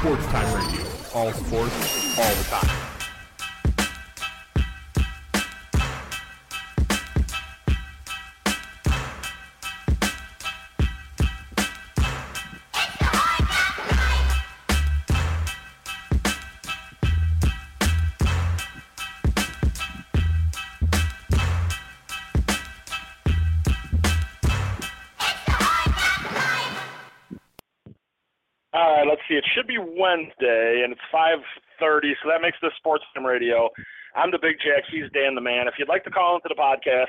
Sports Time Radio. All sports, all the time. All right, let's see. It should be Wednesday, and it's 5:30, so that makes this Sports Time Radio. I'm the Big Jack. He's Dan the Man. If you'd like to call into the podcast,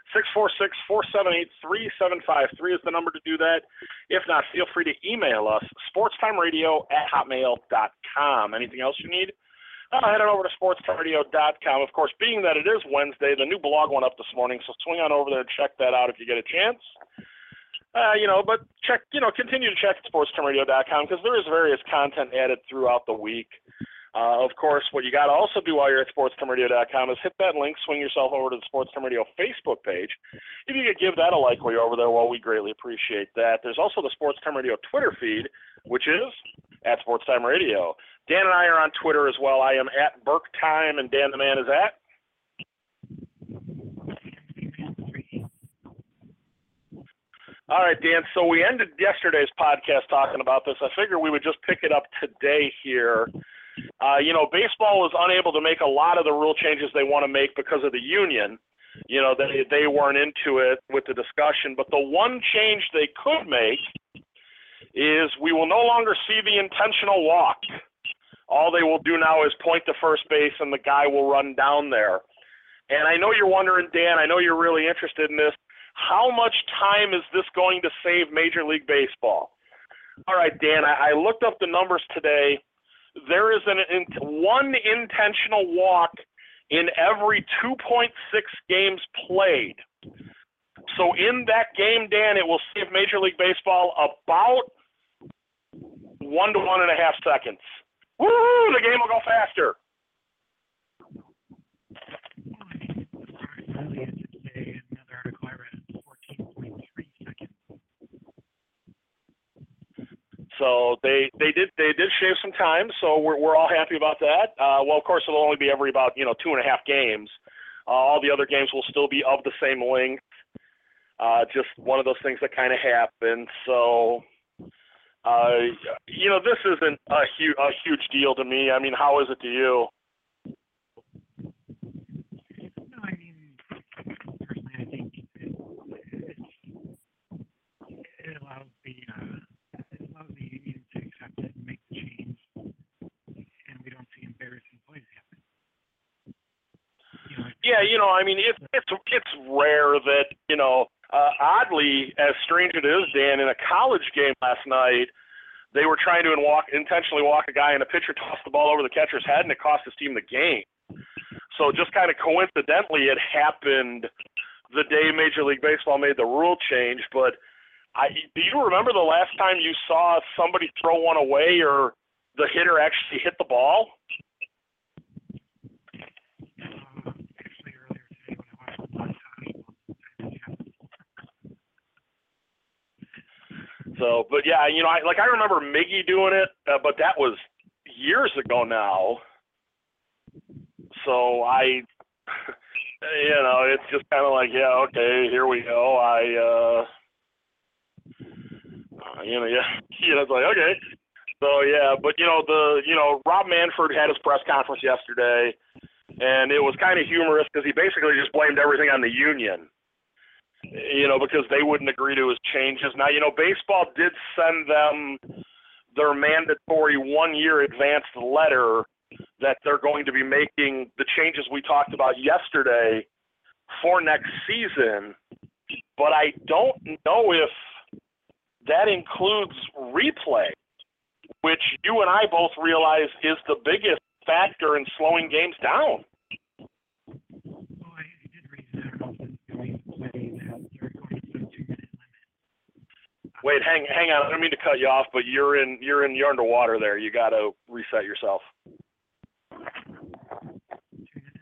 646-478-3753 is the number to do that. If not, feel free to email us, sportstimeradio@hotmail.com. Anything else you need? Head on over to sportstimeradio.com. Of course, being that it is Wednesday, the new blog went up this morning, so swing on over there and check that out if you get a chance. But check, continue to check at sportstimeradio.com because there is various content added throughout the week. Of course, what you got to also do while you're at sportstimeradio.com is hit that link, swing yourself over to the Sports Time Radio Facebook page. If you could give that a like while you're over there, well, we greatly appreciate that. There's also the Sports Time Radio Twitter feed, which is at Sports Time Radio. Dan and I are on Twitter as well. I am at BurkeTime, and Dan the Man is at? All right, Dan, so we ended yesterday's podcast talking about this. I figured we would just pick it up today here. Baseball was unable to make a lot of the rule changes they want to make because of the union. They weren't into it with the discussion. But the one change they could make is we will no longer see the intentional walk. All they will do now is point to first base, and the guy will run down there. And I know you're wondering, Dan, I know you're really interested in this. How much time is this going to save Major League Baseball? All right, Dan, I looked up the numbers today. There is one intentional walk in every 2.6 games played. So in that game, Dan, it will save Major League Baseball about 1 to 1.5 seconds. Woo! The game will go faster. So they did shave some time, so we're all happy about that. Well, of course, it'll only be every about 2.5 games. All the other games will still be of the same length. Just one of those things that kind of happen. So, this isn't a huge deal to me. I mean, how is it to you? No, I mean, personally, I think it allows the union to accept it and make the change, and we don't see embarrassing plays happen. It's rare that oddly, as strange it is, Dan, in a college game last night, they were trying to intentionally walk a guy, and a pitcher tossed the ball over the catcher's head, and it cost his team the game. So just kind of coincidentally, it happened the day Major League Baseball made the rule change. But do you remember the last time you saw somebody throw one away or the hitter actually hit the ball? Actually, earlier today when I watched the montage. So, but yeah, I remember Miggy doing it, but that was years ago now. So it's just kind of like, yeah, okay, here we go. It's like, okay. So, yeah, but, Rob Manfred had his press conference yesterday, and it was kind of humorous because he basically just blamed everything on the union, because they wouldn't agree to his changes. Now, baseball did send them their mandatory 1-year advanced letter that they're going to be making the changes we talked about yesterday for next season, but I don't know if that includes replay, which you and I both realize is the biggest factor in slowing games down. Well, I did read that going to play that they're going to put a 2-minute limit. Wait, hang on. I don't mean to cut you off, but you're underwater there. You got to reset yourself. 2 minutes.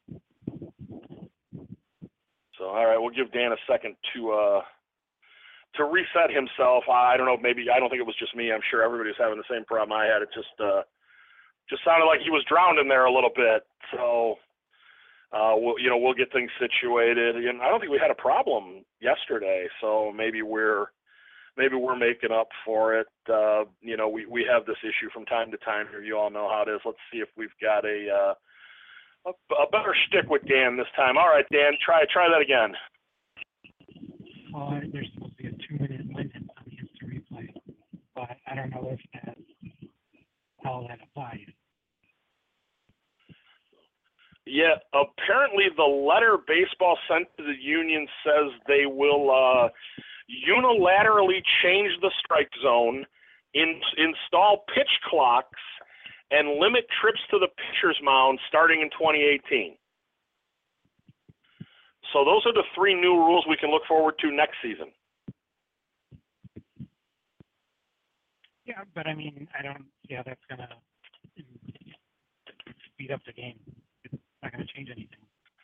So, all right, we'll give Dan a second to to reset himself. I don't know, maybe I don't think it was just me. I'm sure everybody was having the same problem I had. It just sounded like he was drowned in there a little bit. So we'll get things situated. And I don't think we had a problem yesterday, so maybe we're making up for it. We have this issue from time to time here. You all know how it is. Let's see if we've got a better shtick with Dan this time. All right, Dan, try that again. Well, there's supposed to be a 2-minute limit on the instant replay, but I don't know if that's how that applies. Yeah, apparently the letter baseball sent to the union says they will unilaterally change the strike zone, install pitch clocks, and limit trips to the pitcher's mound starting in 2018. So those are the 3 new rules we can look forward to next season. Yeah, but I mean, I don't see how that's going to speed up the game. It's not going to change anything.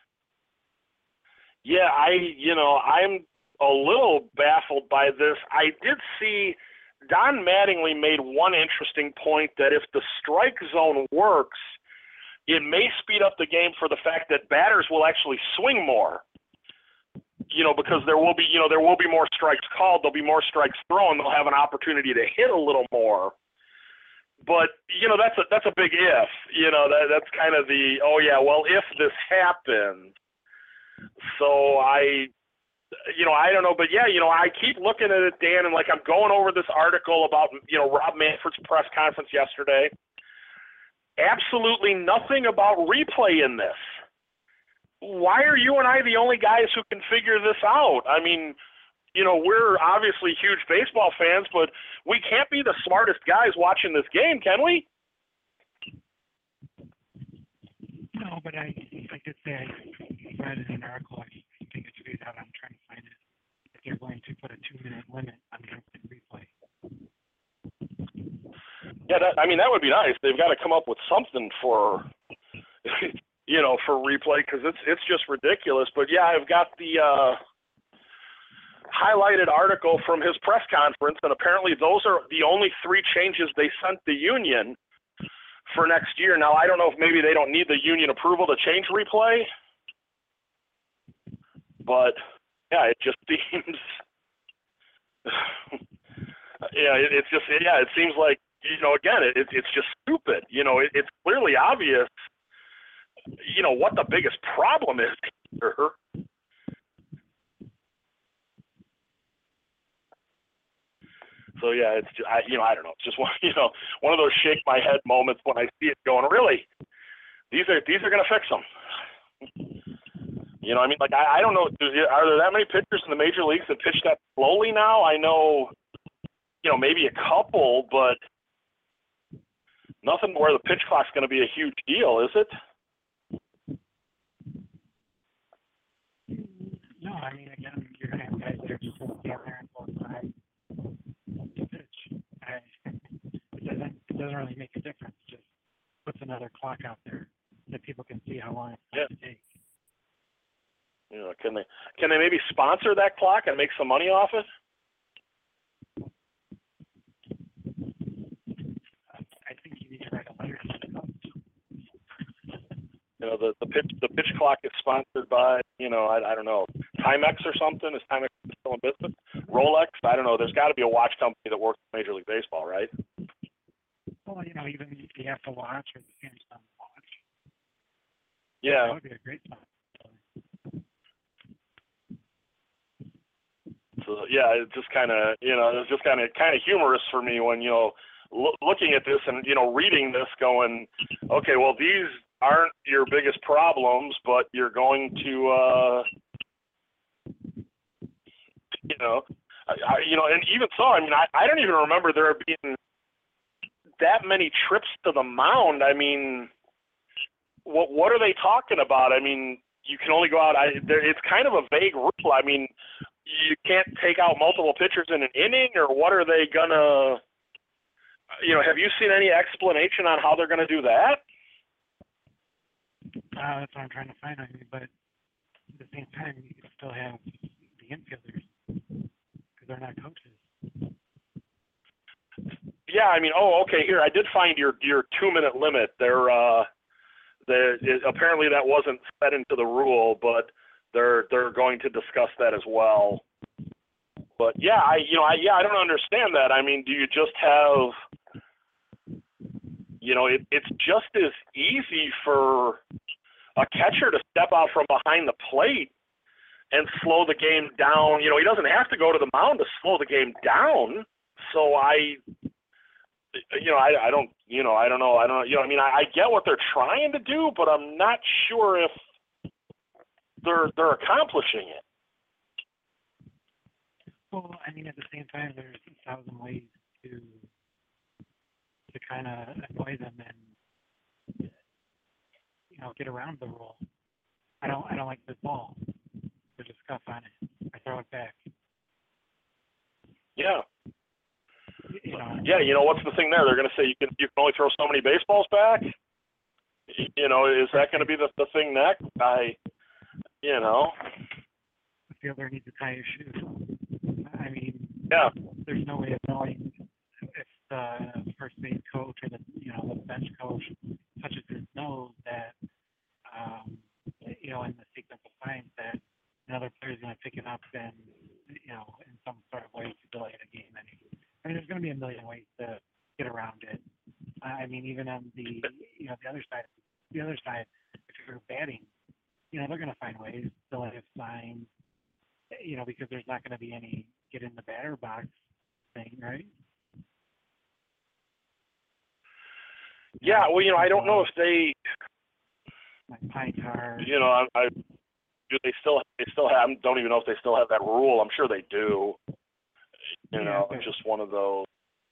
Yeah, I'm a little baffled by this. I did see Don Mattingly made one interesting point that if the strike zone works, it may speed up the game for the fact that batters will actually swing more. Because there will be more strikes called, there'll be more strikes thrown, they'll have an opportunity to hit a little more. But that's a big if. That's kind of the if this happens. So I don't know, but I keep looking at it, Dan, and I'm going over this article about Rob Manfred's press conference yesterday. Absolutely nothing about replay in this. Why are you and I the only guys who can figure this out? I mean, we're obviously huge baseball fans, but we can't be the smartest guys watching this game, can we? No, but I did say I read in an article, I think it's figured out, I'm trying to find it, that they're going to put a 2-minute limit on the instant replay. Yeah, that would be nice. They've got to come up with something for for replay, because it's just ridiculous. But yeah, I've got the highlighted article from his press conference, and apparently those are the only 3 changes they sent the union for next year. Now, I don't know if maybe they don't need the union approval to change replay, but yeah, it just seems it seems like again, it's just stupid. It's clearly obvious what the biggest problem is here. So yeah, it's just, I don't know. It's just one of those shake my head moments when I see it going, really? These are going to fix them. I don't know. Are there that many pitchers in the major leagues that pitch that slowly now? I know, maybe a couple, but nothing where the pitch clock's going to be a huge deal, is it? No, I mean, again, you're going to have guys that are just going to stand there and both sides to pitch. It doesn't really make a difference. It just puts another clock out there that people can see how long it's going to take. Can they maybe sponsor that clock and make some money off it? I think you need to write a letter. The pitch clock is sponsored by I don't know, Timex or something. Is Timex still in business? Rolex? I don't know. There's got to be a watch company that works in Major League Baseball, right? Well, even if you have to watch or the Samsung watch. Yeah. That would be a great sponsor. So yeah, it's just kind of it's just kind of humorous for me when looking at this and reading this, going, okay, well these aren't your biggest problems, but you're going to and even so, I don't even remember there being that many trips to the mound. I mean, what are they talking about? I mean, you can only go out. It's kind of a vague rule. I mean, you can't take out multiple pitchers in an inning, or what are they gonna? Have you seen any explanation on how they're gonna do that? That's what I'm trying to find but at the same time, you can still have the infielders. Because they're not coaches. Yeah, I mean, okay. Here, I did find your 2-minute limit. Apparently that wasn't set into the rule, but they're going to discuss that as well. But yeah, I don't understand that. I mean, do you just have, it's just as easy for a catcher to step out from behind the plate and slow the game down. He doesn't have to go to the mound to slow the game down. So I don't know. I don't know. I get what they're trying to do, but I'm not sure if they're accomplishing it. Well, I mean, at the same time, there's 1,000 ways to kind of annoy them and get around the rule. I don't like this ball. There's a scuff on it. I throw it back. Yeah. Yeah. What's the thing there? They're going to say you can only throw so many baseballs back. Is that going to be the thing next? The fielder needs to tie his shoes. I mean, yeah. There's no way of knowing if the first base coach or the bench coach touches his nose that in the sequence of signs that another player is going to pick it up and in some sort of way to delay the game. I mean, there's going to be a million ways to get around it. I mean, even on the the other side, if you're batting, they're going to find ways to delay a sign, because there's not going to be any get in the batter box thing, right? Yeah, well, I don't know if they, like pine tar. Do they still have? Don't even know if they still have that rule. I'm sure they do. Just one of those.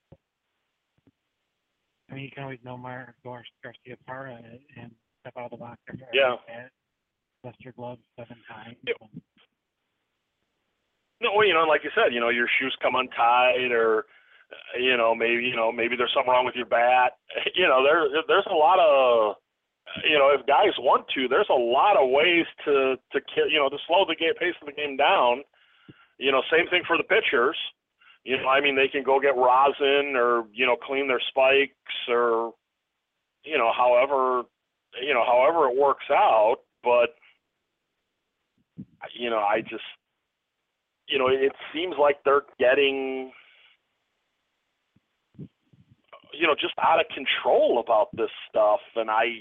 I mean, you can always know Garcia Parra and step out of the box. Yeah. Dust your gloves 7 times. Yeah. No, well, like you said, your shoes come untied, or maybe there's something wrong with your bat. There's a lot of, if guys want to, there's a lot of ways to slow the pace of the game down. Same thing for the pitchers. They can go get rosin or clean their spikes or however it works out. But I just. It seems like they're getting, just out of control about this stuff, and I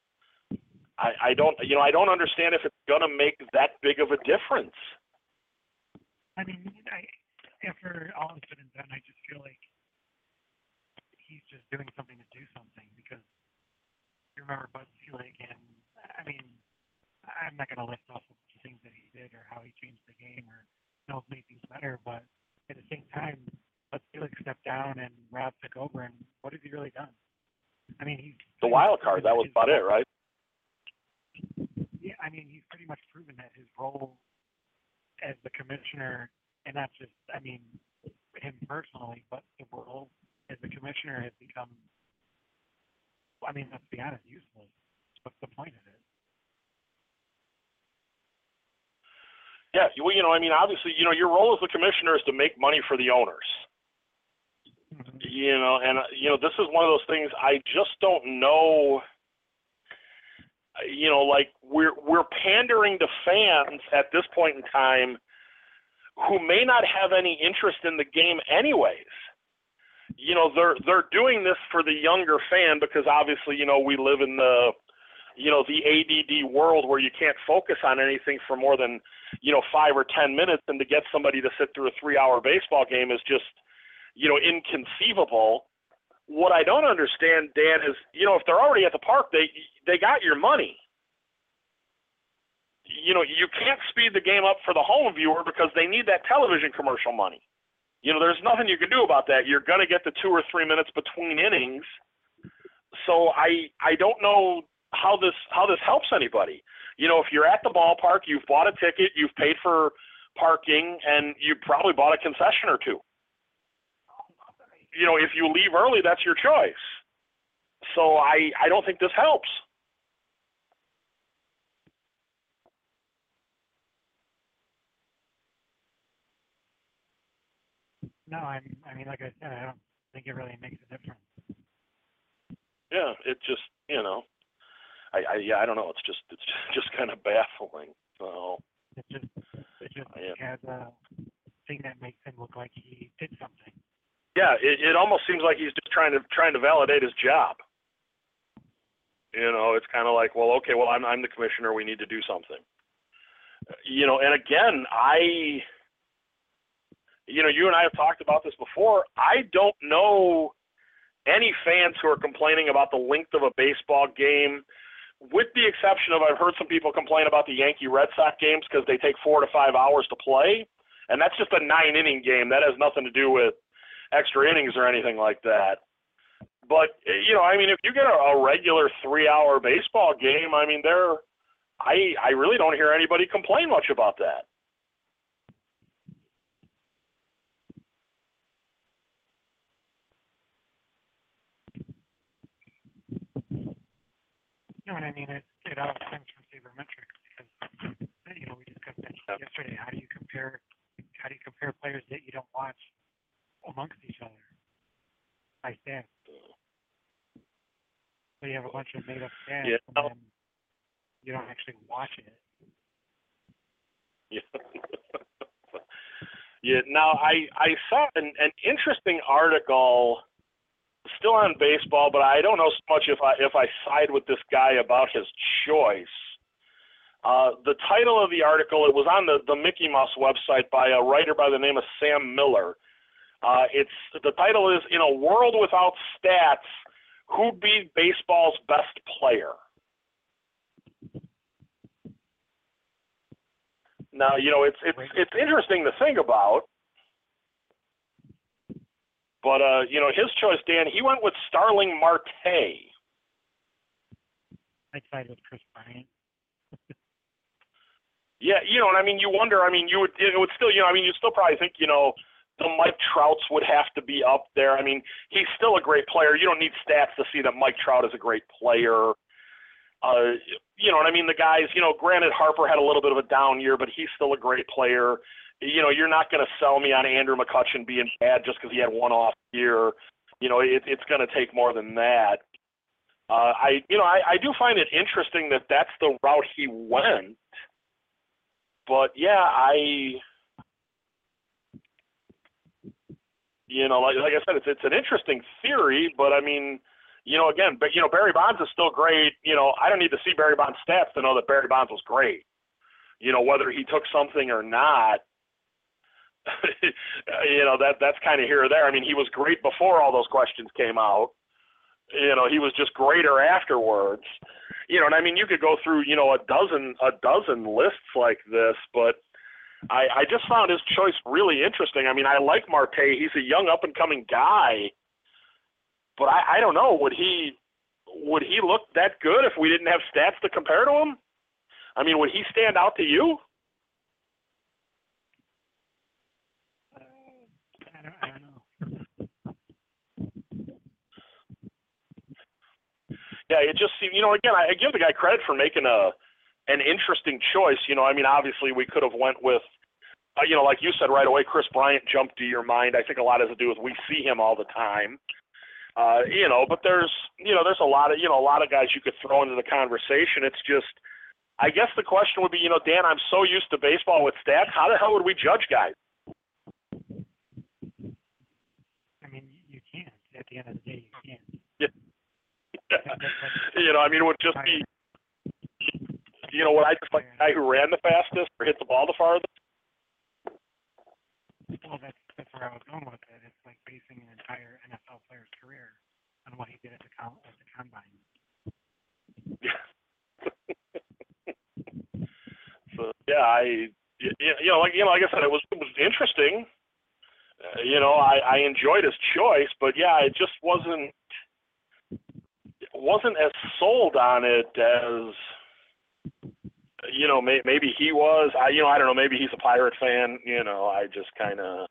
don't understand if it's gonna make that big of a difference. I mean, after all is said and done, I just feel like he's just doing something to do something, because you remember Bud Selig, and I mean, I'm not gonna list off the things that he did or how he changed the game or made things better, but at the same time, Bud Selig stepped down and Rob took over, and what has he really done? I mean, he's the wild card. That was about it, right? Yeah, I mean, he's pretty much proven that his role as the commissioner, and not just, him personally, but the role as the commissioner has become, let's be honest, useless. What's the point of it? Yeah, well, obviously, your role as the commissioner is to make money for the owners. Mm-hmm. And this is one of those things I just don't know. Like we're pandering to fans at this point in time who may not have any interest in the game anyways. They're doing this for the younger fan because obviously, we live in the ADD world where you can't focus on anything for more than 5 or 10 minutes, and to get somebody to sit through a 3-hour baseball game is just, inconceivable. What I don't understand, Dan, is, if they're already at the park, they got your money. You can't speed the game up for the home viewer because they need that television commercial money. There's nothing you can do about that. You're going to get the 2 or 3 minutes between innings. So I don't know how this helps anybody. If you're at the ballpark, you've bought a ticket, you've paid for parking, and you probably bought a concession or two. If you leave early, that's your choice. So I don't think this helps. No, I mean, like I said, I don't think it really makes a difference. Yeah, it just, I don't know. It's just kind of baffling. So It just yeah. has a thing that makes him look like he did something. Yeah, it almost seems like he's just trying to validate his job. It's kind of like, well, okay, well, I'm the commissioner. We need to do something. And again, you and I have talked about this before. I don't know any fans who are complaining about the length of a baseball game, with the exception of I've heard some people complain about the Yankee Red Sox games because they take 4 to 5 hours to play, and that's just a 9-inning game. That has nothing to do with extra innings or anything like that. But, if you get a regular 3-hour baseball game, I really don't hear anybody complain much about that. And I mean, it all stems from sabermetrics because, we discussed that yesterday. How do you compare players that you don't watch amongst each other by stats? So you have a bunch of made up stats, Yeah. and then you don't actually watch it. Yeah. Yeah. Now, I saw an interesting article still on baseball, but I don't know so much if I side with this guy about his choice. The title of the article, it was on the Mickey Mouse website by a writer by the name of Sam Miller. The title is "In a World Without Stats, Who'd Be Baseball's Best Player?" Now, it's interesting to think about. But, his choice, Dan, he went with Starling Marte. I'd side with Chris Bryant. Yeah, you wonder, it would still, you'd still probably think, the Mike Trouts would have to be up there. He's still a great player. You don't need stats to see that Mike Trout is a great player. The guys, granted Harper had a little bit of a down year, but he's still a great player. You're not going to sell me on Andrew McCutchen being bad just because he had one off year. It's going to take more than that. I do find it interesting that that's the route he went. But yeah, like I said, it's an interesting theory. But again, Barry Bonds is still great. I don't need to see Barry Bonds' stats to know that Barry Bonds was great. Whether he took something or not. That's kind of here or there. He was great before all those questions came out. He was just greater afterwards. You could go through, a dozen lists like this, but I just found his choice really interesting. I like Marte. He's a young up and coming guy, but I don't know. Would he look that good if we didn't have stats to compare to him? Would he stand out to you? I don't know. Yeah, it just seemed, again, I give the guy credit for making an interesting choice. Obviously we could have went with, like you said right away, Chris Bryant jumped to your mind. I think a lot has to do with we see him all the time. But there's a lot of guys you could throw into the conversation. It's just, I guess the question would be, Dan, I'm so used to baseball with stats. How the hell would we judge guys? You can't. At the end of the day, you can't. Yeah. It would just be, would I just like the guy who ran the fastest or hit the ball the farthest? Well, that's where I was going with it. It's like basing an entire NFL player's career on what he did at the combine. Yeah. So yeah, like I said, it was interesting. I enjoyed his choice, but yeah, it just wasn't as sold on it as maybe he was. I don't know. Maybe he's a Pirate fan. I just kind of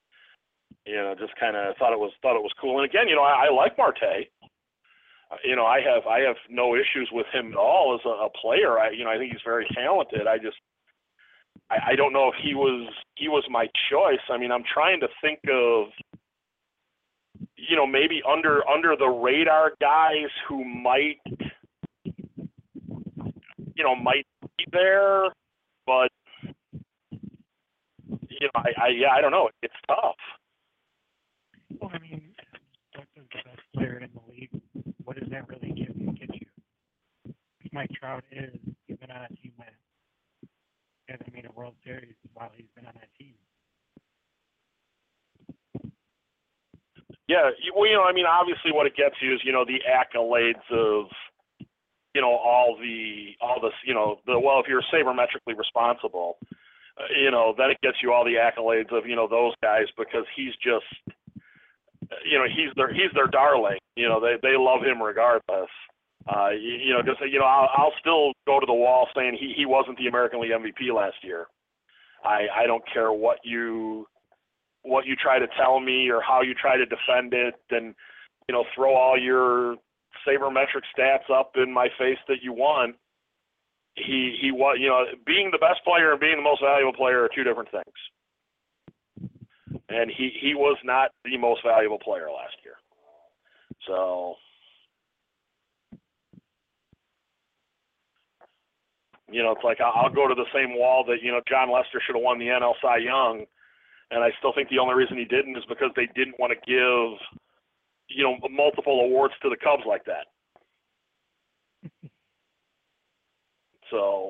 thought it was cool. And again, I like Marte. I have no issues with him at all as a player. I think he's very talented. I just I don't know if he was my choice. I mean, I'm trying to think of, maybe under the radar guys who might be there, but I don't know. It's tough. Well, I mean, what does the best player in the league? What does that really get you? Mike Trout he's been on a team that hasn't made a World Series while he's been on that team. Yeah, I mean, obviously, what it gets you is, the accolades of, all the, well, if you're sabermetrically responsible, then it gets you all the accolades of, those guys, because he's just, he's their darling. They love him regardless. Just I'll still go to the wall saying he wasn't the American League MVP last year. I don't care what you try to tell me or how you try to defend it, and throw all your sabermetric stats up in my face that you want. He was, being the best player and being the most valuable player are two different things. And he was not the most valuable player last year. So, it's like I'll go to the same wall that, John Lester should have won the NL Cy Young, and I still think the only reason he didn't is because they didn't want to give, multiple awards to the Cubs like that. So.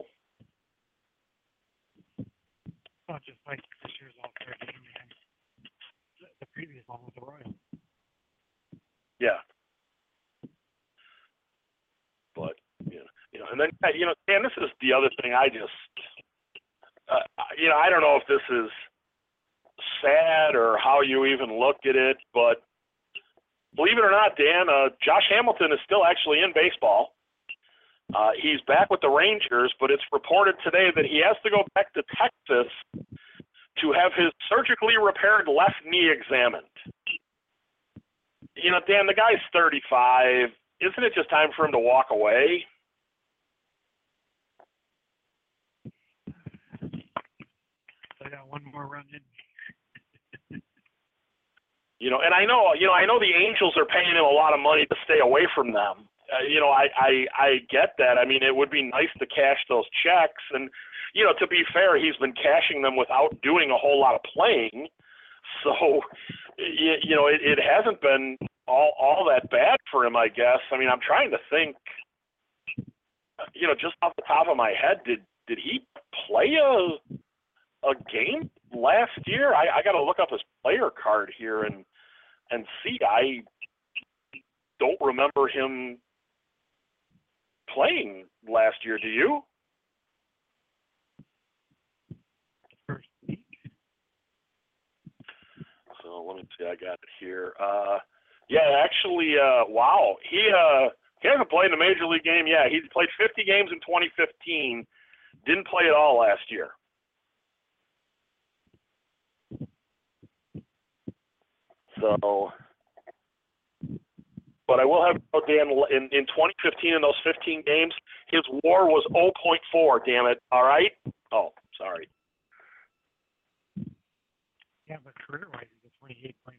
Well, just like this year's All-Star game, man. The previous one was the Royals. Yeah. But, and then, Dan, this is the other thing I just, I don't know if this is sad or how you even look at it, but believe it or not, Dan, Josh Hamilton is still actually in baseball. He's back with the Rangers, but it's reported today that he has to go back to Texas to have his surgically repaired left knee examined. Dan, the guy's 35. Isn't it just time for him to walk away? I got one more run in. And I know the Angels are paying him a lot of money to stay away from them. I get that. I mean, it would be nice to cash those checks, and to be fair, he's been cashing them without doing a whole lot of playing. So, it hasn't been all that bad for him, I guess. I mean, I'm trying to think. Just off the top of my head, did he play a game last year? I got to look up his player card here and see. I don't remember him playing last year. Do you? So let me see. I got it here. Yeah, actually, wow. He hasn't played in a major league game. Yeah, he played 50 games in 2015. Didn't play at all last year. So, but I will have Dan, in 2015, in those 15 games, his WAR was 0.4. Damn it! All right. Oh, sorry. Yeah, but career-wise, he's a 28.1.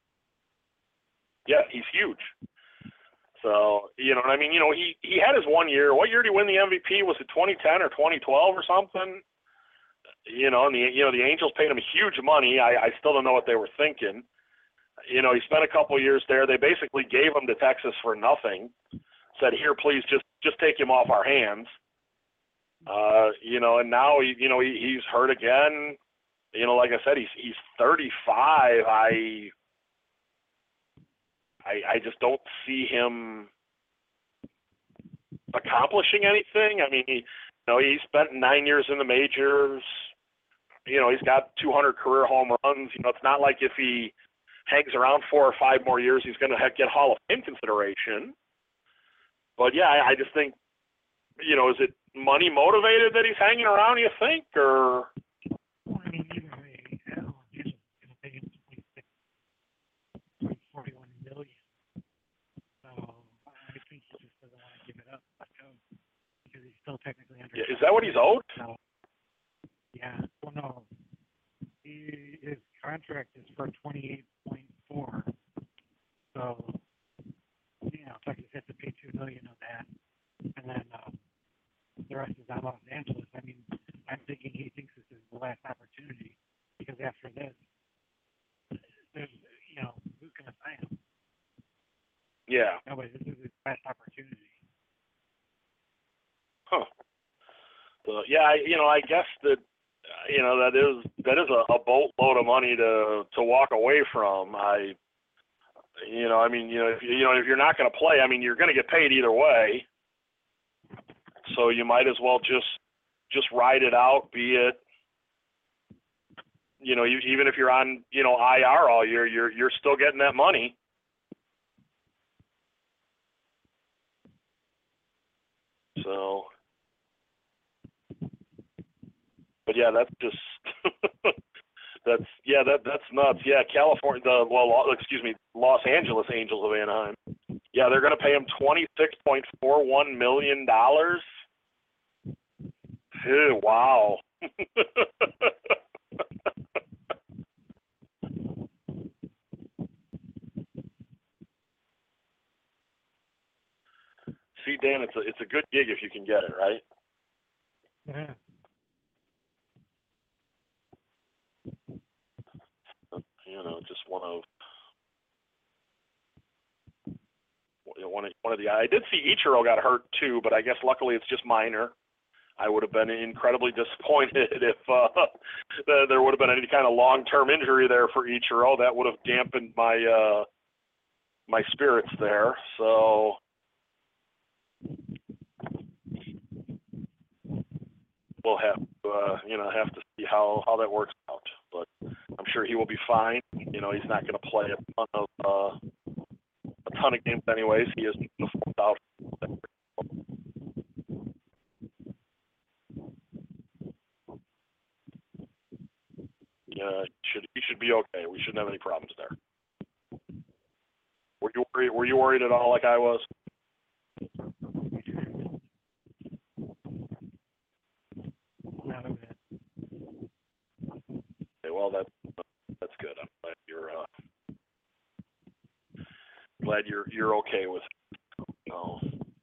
Yeah, he's huge. So, what I mean? He had his 1 year. What year did he win the MVP? Was it 2010 or 2012 or something? And the Angels paid him huge money. I still don't know what they were thinking. He spent a couple years there. They basically gave him to Texas for nothing. Said, "Here, please, just take him off our hands." And now he's hurt again. Like I said, he's 35. I just don't see him accomplishing anything. I mean, he spent 9 years in the majors. He's got 200 career home runs. It's not like if he hangs around 4 or 5 more years, he's going to get Hall of Fame consideration. But yeah, I just think, is it money motivated that he's hanging around, you think, or? Well, I mean, either way, he's going to pay him $41 million. So I think he just doesn't want to give it up, because he's still technically under. Yeah, is that what he's owed? So, yeah. contract is for 28.4. So, Texas has to pay $2 million of that, and then the rest is on Los Angeles. I mean, I'm thinking he thinks this is the last opportunity because after this, there's, who's going to sign him? Yeah. Nobody. This is his last opportunity. Huh. So yeah, I guess that that is a boatload of money to walk away from. If you're not going to play, I mean, you're going to get paid either way. So you might as well just ride it out. Be it, even if you're on IR all year, you're still getting that money. So, but yeah, that's just that's nuts. Yeah, California, Los Angeles Angels of Anaheim. Yeah, they're going to pay him $26.41 million. Ew, wow. See, Dan, it's a good gig if you can get it, right? Yeah. Just one of the. I did see Ichiro got hurt too, but I guess luckily it's just minor. I would have been incredibly disappointed if there would have been any kind of long-term injury there for Ichiro. That would have dampened my my spirits there. So we'll have to see how that works out. But I'm sure he will be fine. He's not going to play a ton of games anyways. He isn't going to fall out. Yeah, he should be okay. We shouldn't have any problems there. Were you worried at all like I was? Not a bit. Okay, well that's good. I'm glad you're okay with it. No.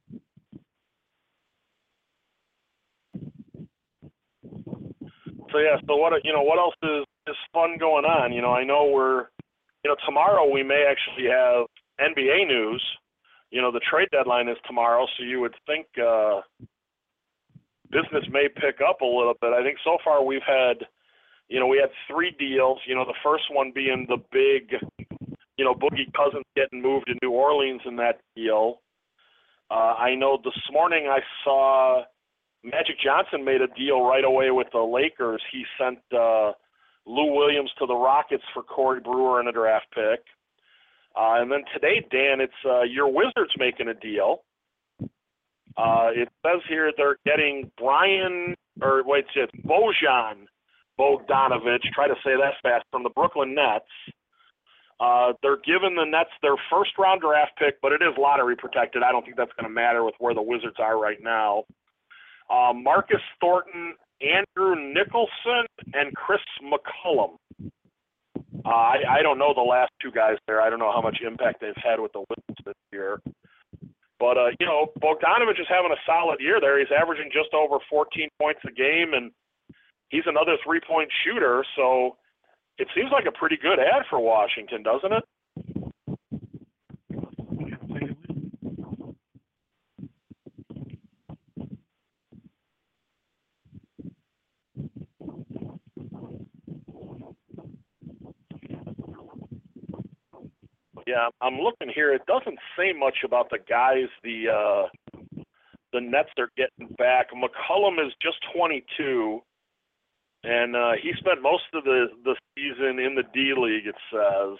So yeah, so what else is fun going on? I know tomorrow we may actually have NBA news. The trade deadline is tomorrow, so you would think business may pick up a little bit. I think so far we had 3 deals. The first one being the big, Boogie Cousins getting moved to New Orleans in that deal. I know this morning I saw Magic Johnson made a deal right away with the Lakers. He sent Lou Williams to the Rockets for Corey Brewer and a draft pick. And then today, Dan, it's your Wizards making a deal. It says here they're getting Bojan Bogdanovic, try to say that fast, from the Brooklyn Nets. They're giving the Nets their first-round draft pick, but it is lottery protected. I don't think that's going to matter with where the Wizards are right now. Marcus Thornton, Andrew Nicholson, and Chris McCollum. I don't know the last 2 guys there. I don't know how much impact they've had with the Wizards this year. But, Bogdanovic is having a solid year there. He's averaging just over 14 points a game, and he's another 3-point shooter. So it seems like a pretty good ad for Washington, doesn't it? Yeah, I'm looking here. It doesn't say much about the guys the Nets are getting back. McCollum is just 22, and he spent most of the season in the D-League, it says.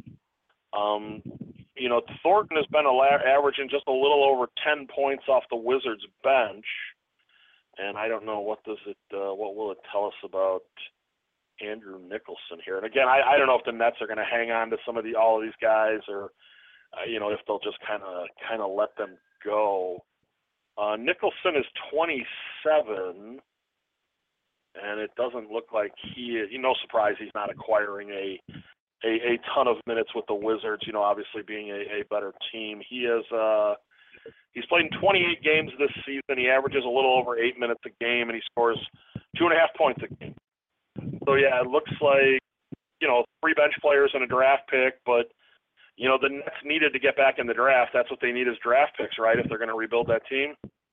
Thornton has been averaging just a little over 10 points off the Wizards bench, and I don't know what will it tell us about Andrew Nicholson here. And again, I don't know if the Nets are going to hang on to all of these guys, or if they'll just kind of let them go. Nicholson is 27, and it doesn't look like he is. No surprise he's not acquiring a ton of minutes with the Wizards. Obviously being a better team. He's played in 28 games this season. He averages a little over 8 minutes a game, and he scores 2.5 points a game. So yeah, it looks like 3 bench players and a draft pick, but the Nets needed to get back in the draft. That's what they need is draft picks, right? If they're going to rebuild that team.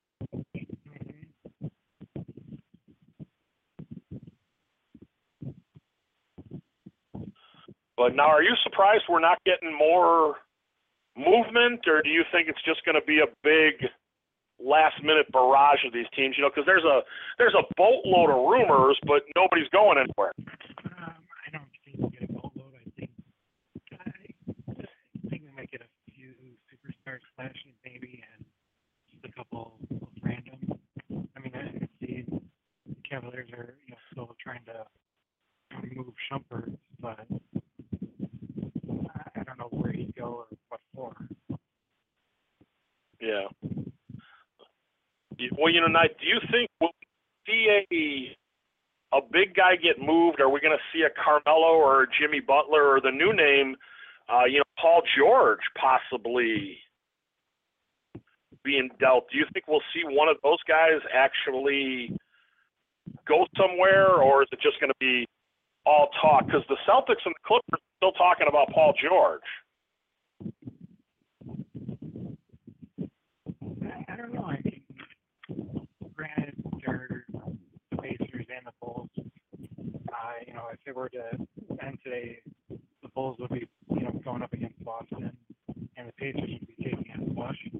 But now, are you surprised we're not getting more movement, or do you think it's just going to be a big last-minute barrage of these teams? Because there's a boatload of rumors, but nobody's going anywhere. I don't think we'll get a boatload. I think we might get a few superstar splashes maybe, and just a couple of random. I mean, I see the Cavaliers are still trying to move Shumpert, but I don't know where he'd go or what for. Yeah. Well, do you think we'll see a big guy get moved? Are we going to see a Carmelo or a Jimmy Butler or the new name, Paul George possibly being dealt? Do you think we'll see one of those guys actually go somewhere, or is it just going to be all talk? Because the Celtics and the Clippers are still talking about Paul George. I don't know. I mean, granted, they're the Pacers and the Bulls. If it were to end today, the Bulls would be, going up against Boston, and the Pacers would be taking on Washington.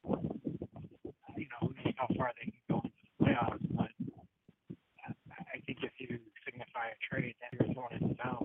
Who knows how far they can go into the playoffs, but I think if you signify a trade, then you're throwing in the towel.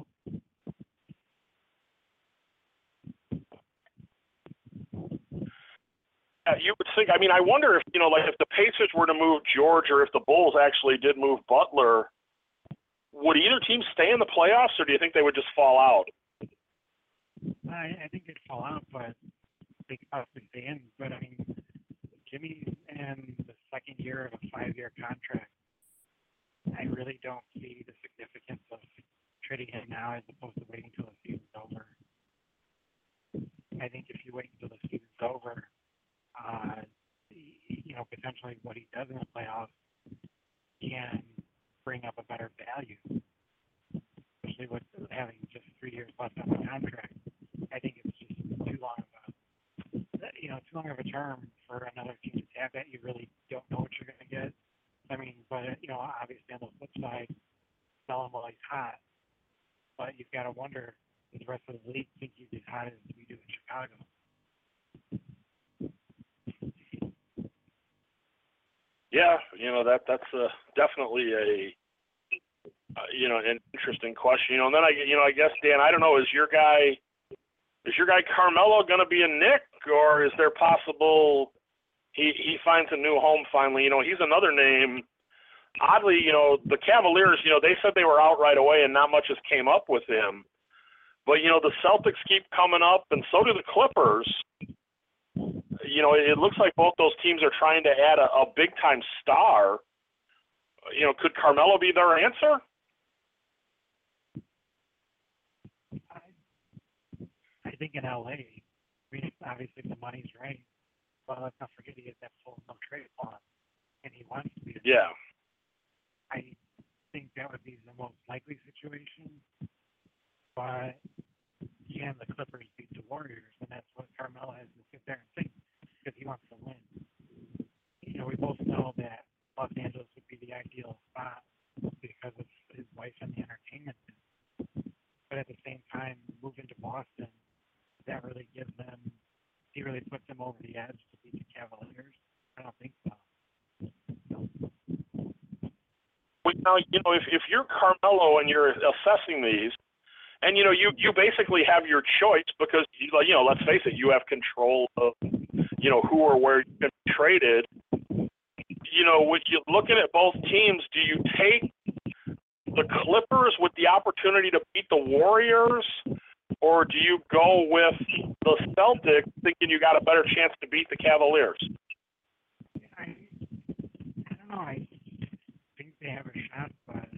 You would think. I mean, I wonder if if the Pacers were to move George, or if the Bulls actually did move Butler, would either team stay in the playoffs, or do you think they would just fall out? I think they'd fall out, but they could possibly stay in. But I mean, Jimmy's in the second year of a 5-year contract. I really don't see the significance of trading him now as opposed to waiting until the season's over. I think if you wait until the season's over, potentially what he does in the playoffs can bring up a better value, especially with having just 3 years left on the contract. I think it's just too long of a term for another team to tap at. You really don't know what you're going to get. I mean, but obviously on the flip side, sell him while he's hot. But you've got to wonder, does the rest of the league think he's as hot as we do in Chicago? Yeah, that's definitely an interesting question. And then I guess, Dan, I don't know, is your guy Carmelo going to be a Knick, or is there possible he finds a new home finally? He's another name. Oddly, the Cavaliers, they said they were out right away and not much has came up with him. But, the Celtics keep coming up, and so do the Clippers. It looks like both those teams are trying to add a big-time star. Could Carmelo be their answer? I think in LA, I mean, obviously the money's right, but let's not forget he has that full no trade clause, and he wants to be. Yeah. I think that would be the most likely situation, but can the Clippers beat the Warriors? And that's what Carmelo has to sit there and think, because he wants to win. We both know that Los Angeles would be the ideal spot because of his wife and the entertainment business. But at the same time, moving to Boston, that really gives them, he really puts them over the edge to beat the Cavaliers? I don't think so. Well, if you're Carmelo and you're assessing these, and you basically have your choice because let's face it, you have control of who or where you can be traded. When you looking at both teams, do you take the Clippers with the opportunity to beat the Warriors, or do you go with the Celtics thinking you got a better chance to beat the Cavaliers? I don't know. I think they have a shot, but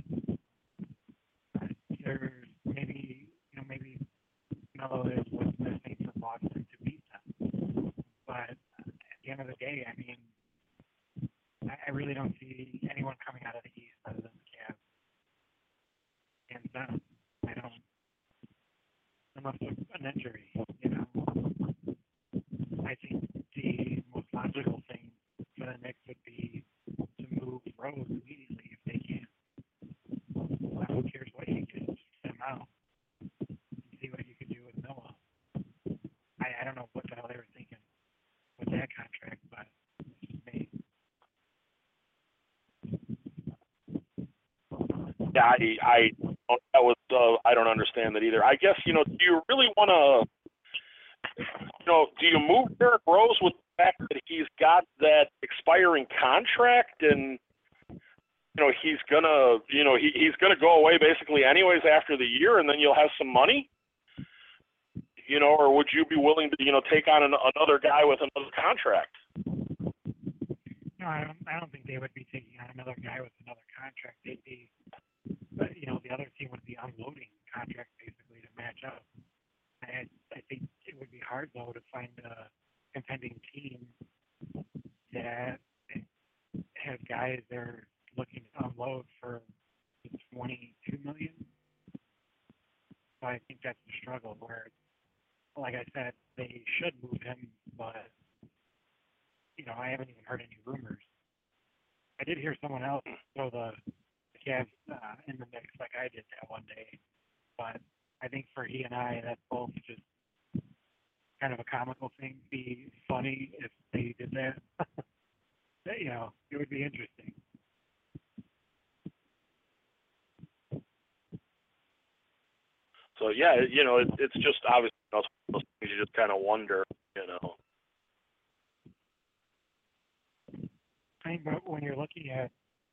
Melo is what's missing for Boston to beat them. But at the end of the day, I mean, I really don't see anyone coming out of the East other than the Cavs. Hands down. I don't, unless it's an injury, you know. I think the most logical thing for the Knicks would be to move Rose immediately if they can. Who cares what you can send him out? See what you can do with Noah. I don't know what the hell they were thinking with that contract, but it's just me. Yeah, I don't understand that either. I guess, do you really want to, do you move Derrick Rose with the fact that he's got that expiring contract and, he's gonna, he's gonna go away basically anyways after the year, and then you'll have some money, or would you be willing to, take on another guy with another contract? No, I don't think they would be taking on another guy with another contract. They'd be, but the other team would be unloading contracts basically to match up. I think it would be hard though to find a contending team that has guys they're looking to unload for $22 million. So I think that's the struggle. Where, like I said, they should move him, but I haven't even heard any rumors. I did hear someone else throw the Cavs in the mix like I did that one day, but I think for he and I, that's both just kind of a comical thing. It'd be funny if they did that. It would be interesting. So yeah, it's just obviously those things you just kind of wonder, I mean, but when you're looking at,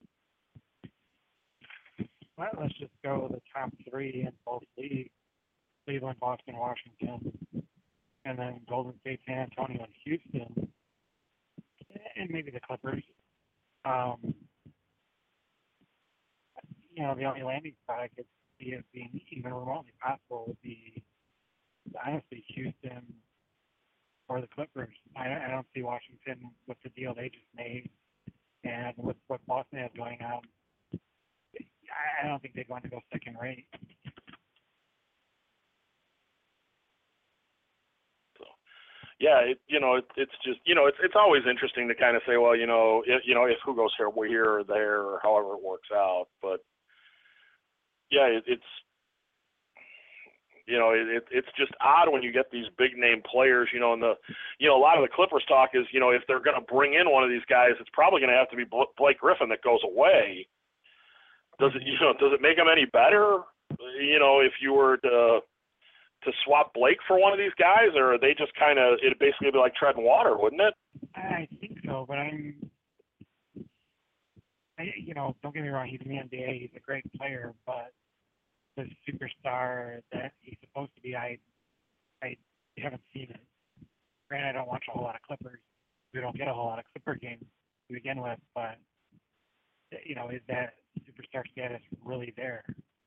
let's just go the top three in both leagues: Cleveland, Boston, Washington, and then Golden State, San Antonio, and Houston, and maybe the Clippers. The only landing spot I could see it being even remotely possible would be, honestly, Houston or the Clippers. I don't see Washington with the deal they just made and with what Boston has going on. I don't think they're going to go second rate. Yeah, it's just, it's always interesting to kind of say, well, if who goes here or there or however it works out. But yeah, it's just odd when you get these big name players, and a lot of the Clippers talk is, if they're going to bring in one of these guys, it's probably going to have to be Blake Griffin that goes away. Does it make them any better, if you were to swap Blake for one of these guys, or are they just kind of, it'd basically be like treading water, wouldn't it? I think so, but don't get me wrong, he's in the NBA, he's a great player, but the superstar that he's supposed to be, I haven't seen it. Granted, I don't watch a whole lot of Clippers. We don't get a whole lot of Clipper games to begin with, but, is that superstar status really there?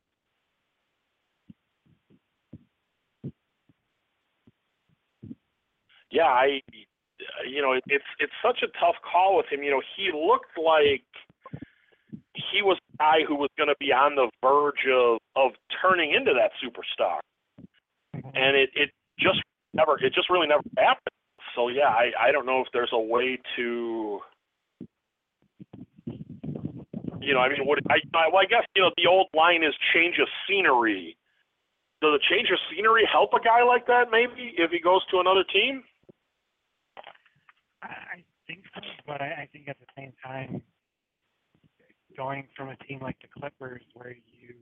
Yeah, it's such a tough call with him. He looked like he was a guy who was going to be on the verge of turning into that superstar, and it just really never happened. So yeah, I don't know if there's a way to, I guess the old line is change of scenery. Does a change of scenery help a guy like that maybe if he goes to another team? I think so, but I think at the same time, going from a team like the Clippers where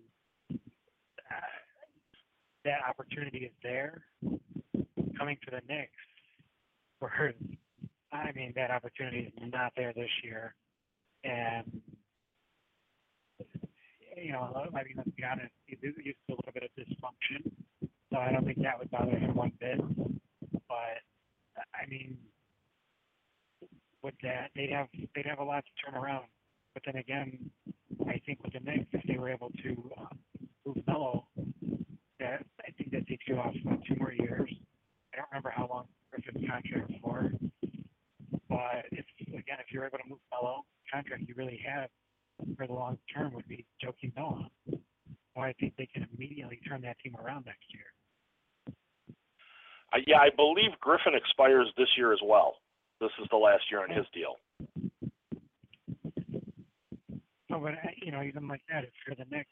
that opportunity is there, coming to the Knicks, where, that opportunity is not there this year. And, let's be honest, he's used to a little bit of dysfunction, so I don't think that would bother him one bit. But, with that, they'd have a lot to turn around. But then again, I think with the Knicks, if they were able to move Melo, I think that team maybe to off 2 more years. I don't remember how long Griffin's contract for, but if you're able to move Melo, contract you really have for the long term would be Joakim Noah. Well, I think they can immediately turn that team around next year. Yeah, I believe Griffin expires this year as well. This is the last year on his deal. So, but even like that, if you're the Knicks,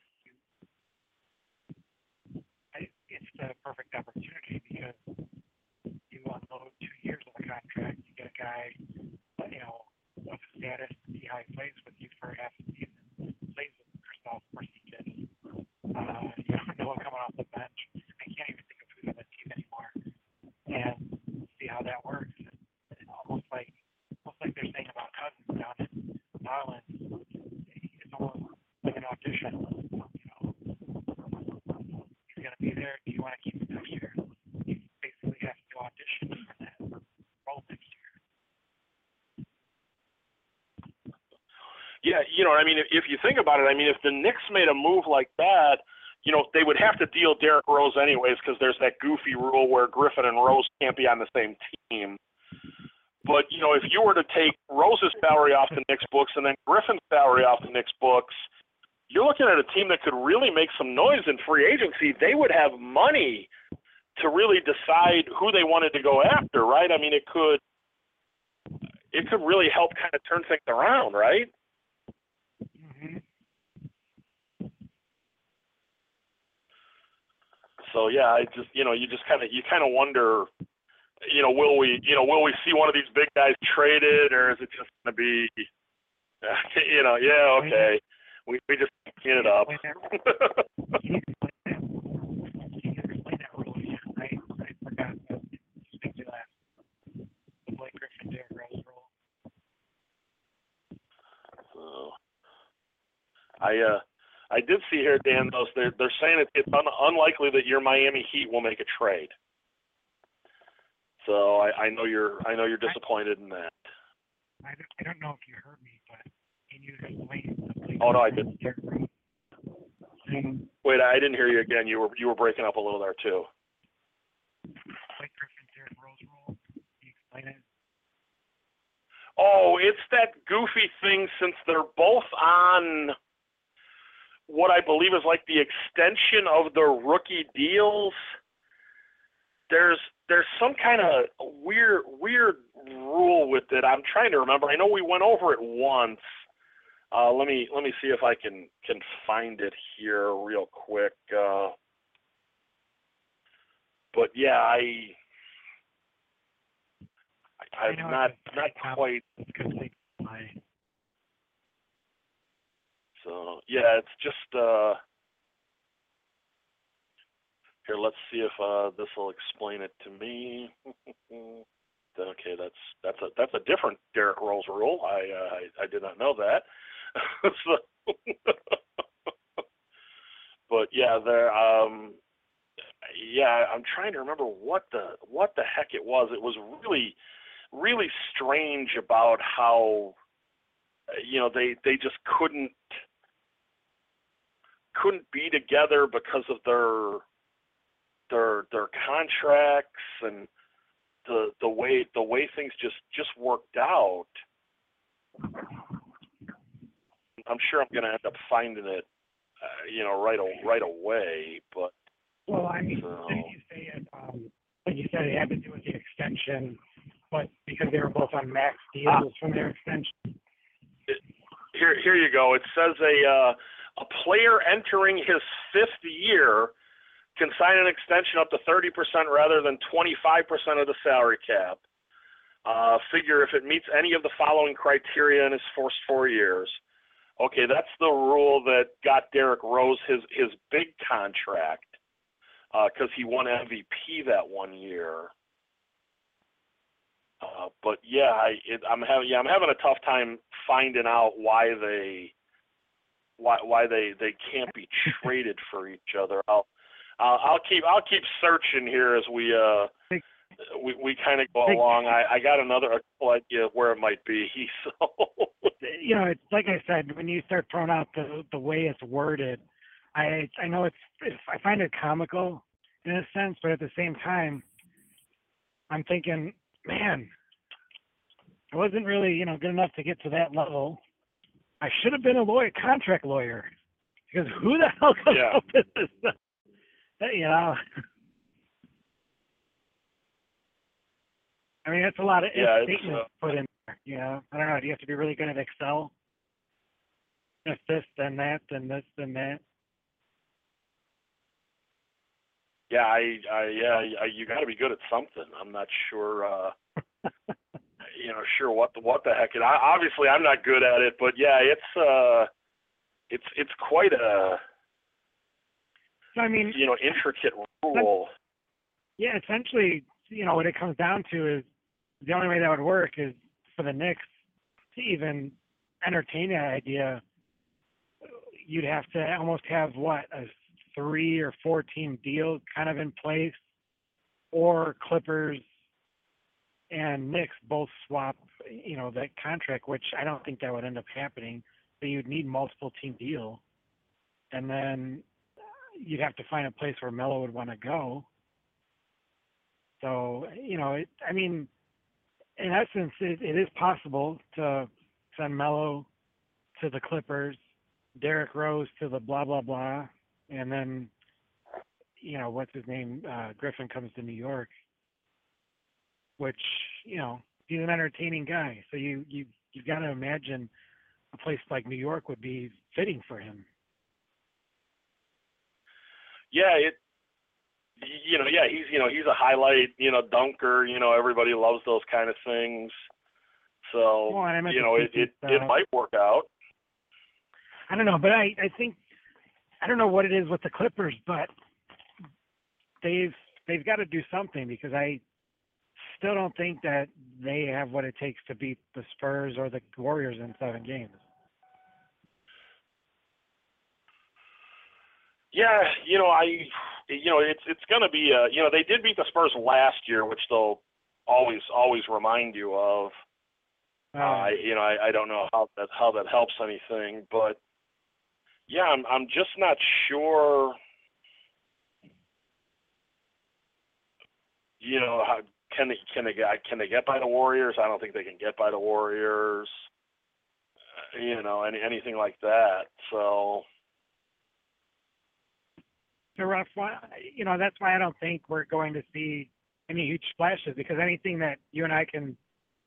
it's the perfect opportunity because you unload 2 years of a contract, you get a guy, of status, see how he plays with you for half the season, plays with yourself for season. Noah coming off the bench. I can't even think of who's on the team anymore. And see how that works. It's almost like they're saying about Cousins down in Marlins. It's almost like an audition. He's going to be there. Do you want to keep him next year? You basically have to audition for that role next year. Yeah, if you think about it, if the Knicks made a move like that, they would have to deal Derrick Rose anyways because there's that goofy rule where Griffin and Rose can't be on the same team. But, if you were to take Rose's salary off the Knicks books and then Griffin's salary off the Knicks books, you're looking at a team that could really make some noise in free agency. They would have money to really decide who they wanted to go after, right? It could really help kind of turn things around, right? Mm-hmm. So yeah, I just you kind of wonder, will we see one of these big guys traded, or is it just going to be, okay, we just clean it up. Can you explain that rule again? I forgot to speak to that. The Blake Griffin, Derrick Rose rule. So, I did see here, Dan, though, they're saying it's unlikely that your Miami Heat will make a trade. So I know you're disappointed in that. I don't know if you heard me, but can you explain the Blake Oh no, I didn't. Derrick Rose thing? Wait, I didn't hear you again. You were breaking up a little there too. Blake Griffin, Derrick Rose rule. Can you explain it? Oh, it's that goofy thing since they're both on what I believe is like the extension of their rookie deals. There's some kind of weird rule with it. I'm trying to remember. I know we went over it once. Let me see if I can find it here real quick. But yeah, I'm not quite. So yeah, it's just here. Let's see if this will explain it to me. Okay, that's a different Derrick Rose rule. I did not know that. So, but yeah, there. Yeah, I'm trying to remember what the heck it was. It was really strange about how they just couldn't be together because of their contracts and the way things just worked out. I'm sure I'm going to end up finding it, right away. But well, didn't you say it? Like you said, it had to do with the extension, but because they were both on max deals from their extension. Here you go. It says a player entering his 5th year can sign an extension up to 30% rather than 25% of the salary cap. Figure if it meets any of the following criteria in his first 4 years. Okay, that's the rule that got Derrick Rose his big contract because he won MVP that 1 year. But yeah, I'm having a tough time finding out why they can't be traded for each other. I'll keep searching here as we kind of go along. I got another idea of where it might be. So it's like I said, when you start throwing out the way it's worded, I know I find it comical in a sense, but at the same time, I'm thinking, man, I wasn't really, good enough to get to that level. I should have been a contract lawyer, because who the hell comes Yeah. up with this stuff? I mean, that's a lot of Yeah, it's, statements put in there. I don't know. Do you have to be really good at Excel? If this, then that, then this, then that. Yeah, you got to be good at something. I'm not sure, sure what the heck. Obviously, I'm not good at it, but yeah, it's quite a, So, I mean, intricate rule. Yeah, essentially, what it comes down to is the only way that would work is for the Knicks to even entertain that idea. You'd have to almost have a 3 or 4 team deal kind of in place, or Clippers and Knicks both swap, that contract, which I don't think that would end up happening. But you'd need multiple team deal, and then you'd have to find a place where Melo would want to go. So, in essence, it is possible to send Melo to the Clippers, Derrick Rose to the blah, blah, blah, and then, what's his name, Griffin comes to New York, which, he's an entertaining guy. So you've got to imagine a place like New York would be fitting for him. Yeah, he's a highlight, dunker, everybody loves those kind of things. So, Well, it might work out. I don't know, but I think, I don't know what it is with the Clippers, but they've got to do something, because I still don't think that they have what it takes to beat the Spurs or the Warriors in 7 games. Yeah, it's going to be they did beat the Spurs last year, which they'll always remind you of. I don't know how that helps anything, but yeah, I'm just not sure. How can they get by the Warriors? I don't think they can get by the Warriors. Anything like that. So. It's a rough one. That's why I don't think we're going to see any huge splashes, because anything that you and I can,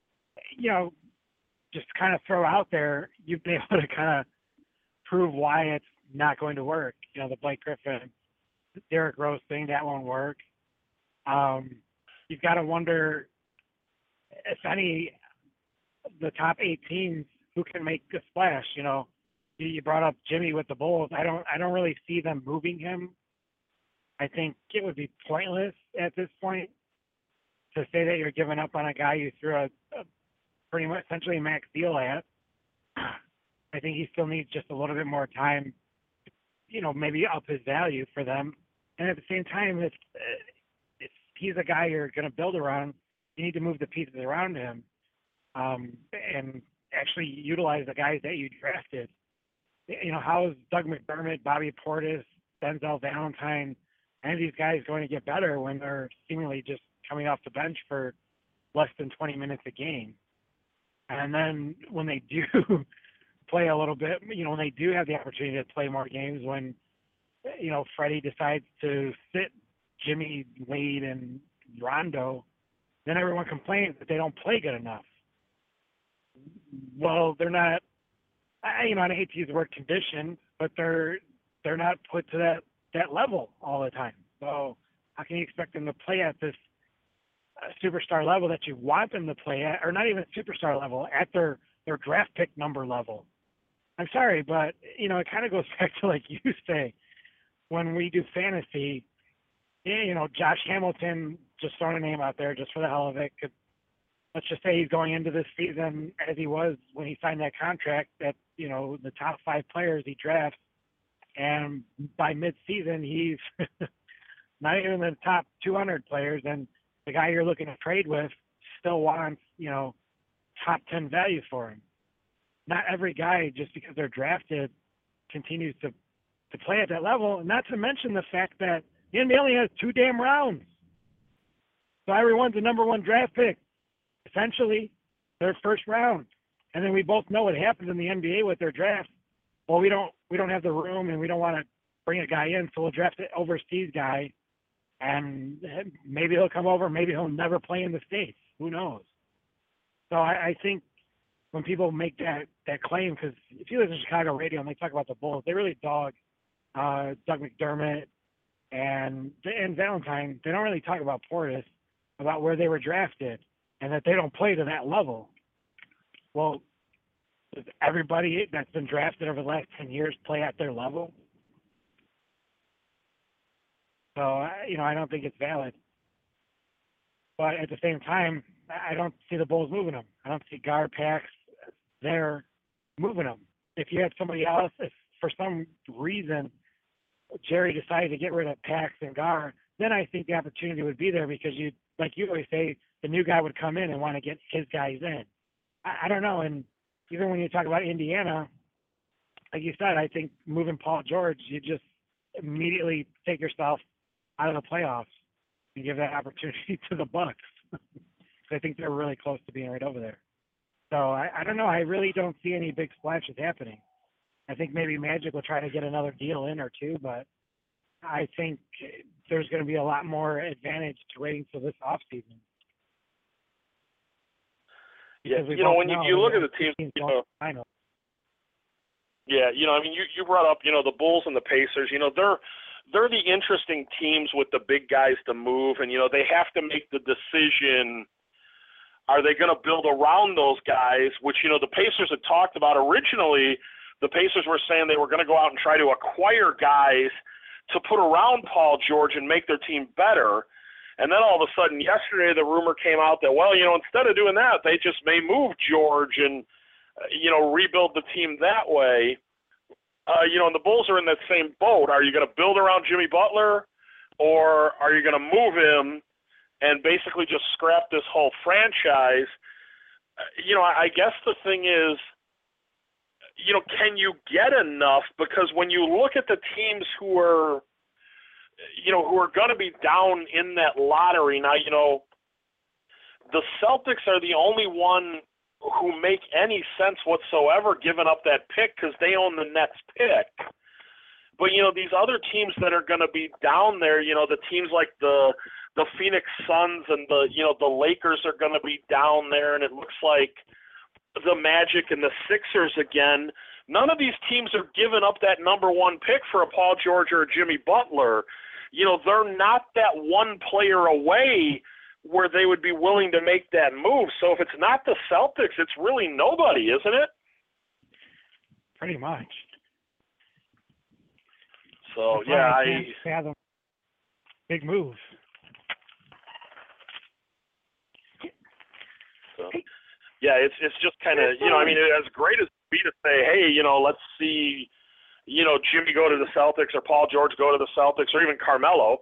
just kind of throw out there, you'd be able to kind of prove why it's not going to work. The Blake Griffin, Derrick Rose thing, that won't work. You've got to wonder if any of the top 8 teams who can make a splash. You brought up Jimmy with the Bulls. I don't really see them moving him. I think it would be pointless at this point to say that you're giving up on a guy you threw a pretty much essentially max deal at. I think he still needs just a little bit more time, maybe up his value for them. And at the same time, if he's a guy you're going to build around, you need to move the pieces around him, and actually utilize the guys that you drafted. How is Doug McDermott, Bobby Portis, Denzel Valentine, any of these guys going to get better when they're seemingly just coming off the bench for less than 20 minutes a game? And then when they do play a little bit, when they do have the opportunity to play more games, when, Freddie decides to sit Jimmy, Wade, and Rondo, then everyone complains that they don't play good enough. Well, they're not, I hate to use the word conditioned, but they're not put to that level all the time. So how can you expect them to play at this superstar level that you want them to play at, or not even superstar level, at their draft pick number level? I'm sorry, but, it kind of goes back to, like you say, when we do fantasy, Josh Hamilton, just throwing a name out there just for the hell of it, let's just say he's going into this season as he was when he signed that contract, that, the top 5 players he drafts, and by mid-season, he's not even the top 200 players, and the guy you're looking to trade with still wants, top 10 value for him. Not every guy, just because they're drafted, continues to play at that level, not to mention the fact that The NBA only has 2 damn rounds. So everyone's a number 1 draft pick. Essentially, their first round. And then we both know what happens in the NBA with their drafts. Well, we don't have the room and we don't want to bring a guy in, so we'll draft an overseas guy, and maybe he'll come over, maybe he'll never play in the States. Who knows? So I think when people make that claim, because if you listen to Chicago radio and they talk about the Bulls, they really dog Doug McDermott and Valentine. They don't really talk about Portis, about where they were drafted, and that they don't play to that level. Well, does everybody that's been drafted over the last 10 years play at their level? So, I don't think it's valid. But at the same time, I don't see the Bulls moving them. I don't see Gar-Pax there moving them. If you had somebody else, if for some reason Jerry decided to get rid of Pax and Gar, then I think the opportunity would be there because like you always say, the new guy would come in and want to get his guys in. I don't know. And even when you talk about Indiana, like you said, I think moving Paul George, you just immediately take yourself out of the playoffs and give that opportunity to the Bucks. I think they're really close to being right over there. So I don't know. I really don't see any big splashes happening. I think maybe Magic will try to get another deal in or two, but I think there's going to be a lot more advantage to waiting till this offseason. Yeah, when you look at the teams, I know. Yeah, you brought up, the Bulls and the Pacers. They're the interesting teams with the big guys to move, and they have to make the decision. Are they going to build around those guys? Which the Pacers had talked about originally. The Pacers were saying they were going to go out and try to acquire guys to put around Paul George and make their team better. And then all of a sudden yesterday the rumor came out that, instead of doing that, they just may move George and, rebuild the team that way. And the Bulls are in that same boat. Are you going to build around Jimmy Butler, or are you going to move him and basically just scrap this whole franchise? I guess the thing is, can you get enough? Because when you look at the teams who are going to be down in that lottery. Now, the Celtics are the only one who make any sense whatsoever giving up that pick because they own the Nets pick. But, these other teams that are going to be down there, the teams like the Phoenix Suns and the Lakers are going to be down there, and it looks like the Magic and the Sixers again. None of these teams are giving up that number 1 pick for a Paul George or a Jimmy Butler. They're not that one player away where they would be willing to make that move. So if it's not the Celtics, it's really nobody, isn't it? Pretty much. So, I can't fathom big move. So, it's just kind of, as great as it would be to say, hey, let's see, Jimmy go to the Celtics or Paul George go to the Celtics or even Carmelo.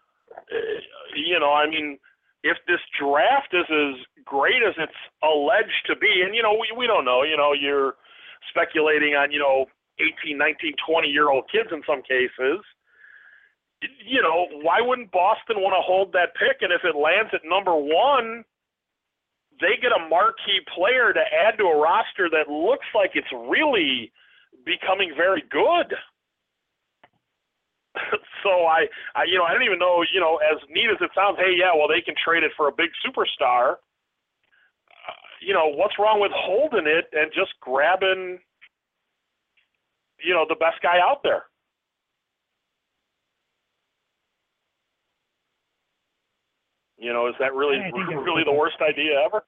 If this draft is as great as it's alleged to be, and, we don't know, you're speculating on, 18, 19, 20-year-old kids in some cases. Why wouldn't Boston want to hold that pick? And if it lands at number 1, they get a marquee player to add to a roster that looks like it's really becoming very good. So I don't even know, as neat as it sounds, hey, they can trade it for a big superstar. What's wrong with holding it and just grabbing, the best guy out there? Is that really the worst idea ever?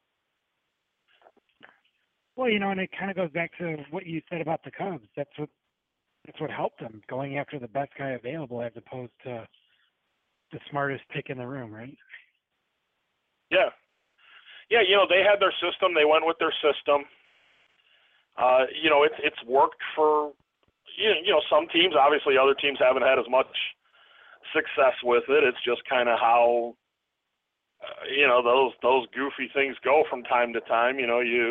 Well, and it kind of goes back to what you said about the Cubs. That's what helped them, going after the best guy available as opposed to the smartest pick in the room, right? Yeah. Yeah, they had their system. They went with their system. It's worked for, some teams. Obviously, other teams haven't had as much success with it. It's just kind of how, those goofy things go from time to time. You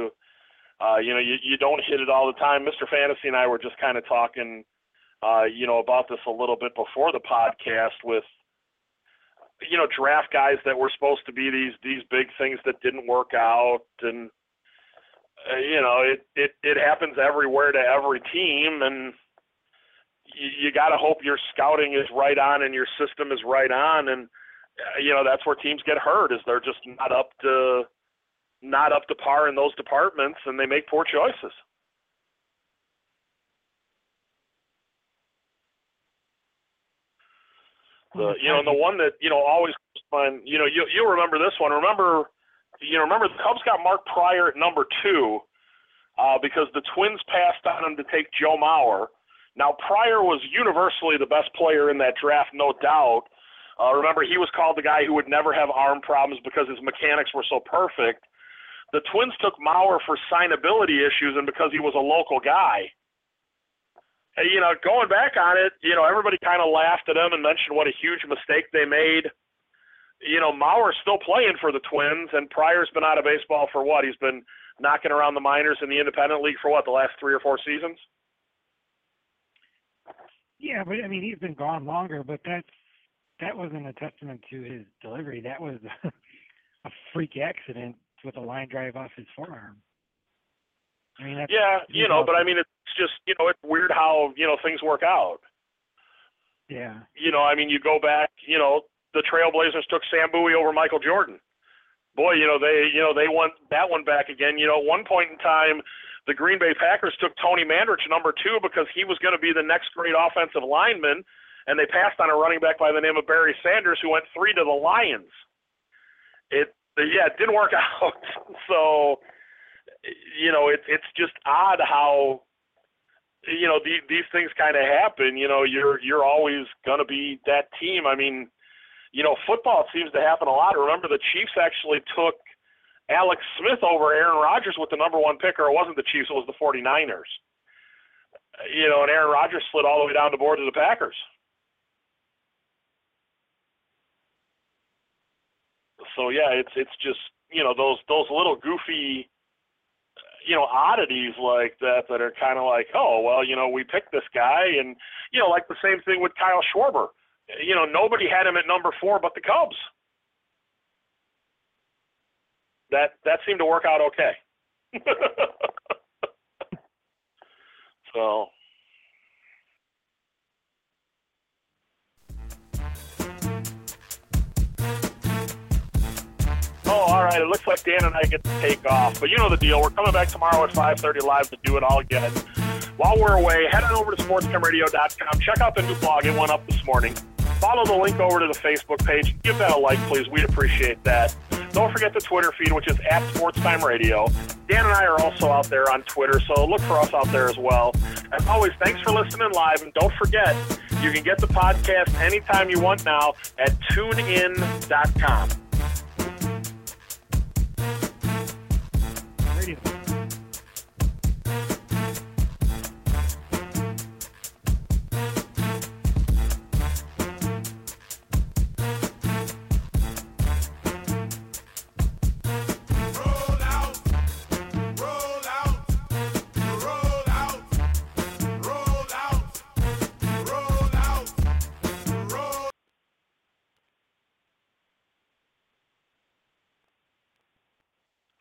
don't hit it all the time. Mr. Fantasy and I were just kind of talking, about this a little bit before the podcast with, draft guys that were supposed to be these big things that didn't work out, and it happens everywhere to every team, and you got to hope your scouting is right on and your system is right on, and that's where teams get hurt, is they're just not up to par in those departments, and they make poor choices. The one that always comes to mind, you'll remember this one. Remember the Cubs got Mark Prior at number 2 because the Twins passed on him to take Joe Mauer. Now, Prior was universally the best player in that draft, no doubt. Remember, he was called the guy who would never have arm problems because his mechanics were so perfect. The Twins took Mauer for signability issues and because he was a local guy. Going back on it, everybody kind of laughed at him and mentioned what a huge mistake they made. Mauer's still playing for the Twins, and Pryor's been out of baseball for what? He's been knocking around the minors in the independent league for what, the last 3 or 4 seasons? Yeah, but I mean, he's been gone longer, but that wasn't a testament to his delivery. That was a freak accident with a line drive off his forearm. I mean, but I mean, it's just, it's weird how, things work out. Yeah. I mean, you go back, the Trailblazers took Sam Bowie over Michael Jordan. Boy, they won that one back again. At one point in time, the Green Bay Packers took Tony Mandrich number 2 because he was going to be the next great offensive lineman, and they passed on a running back by the name of Barry Sanders, who went 3 to the Lions. It didn't work out. So, it's just odd how, these things kind of happen. You're always going to be that team. I mean, football seems to happen a lot. Remember, the Chiefs actually took Alex Smith over Aaron Rodgers with the number 1 pick, or it wasn't the Chiefs, it was the 49ers. And Aaron Rodgers slid all the way down the board to the Packers. So, yeah, it's just, those little goofy, oddities like that are kind of like, oh, well, we picked this guy, and, like the same thing with Kyle Schwarber. Nobody had him at number 4 but the Cubs. That seemed to work out okay. So. Oh, all right. It looks like Dan and I get to take off. But you know the deal. We're coming back tomorrow at 5:30 live to do it all again. While we're away, head on over to sportscomradio.com. Check out the new blog. It went up this morning. Follow the link over to the Facebook page. Give that a like, please. We'd appreciate that. Don't forget the Twitter feed, which is @SportsTimeRadio. Dan and I are also out there on Twitter, so look for us out there as well. As always, thanks for listening live, and don't forget, you can get the podcast anytime you want now at TuneIn.com. Radio.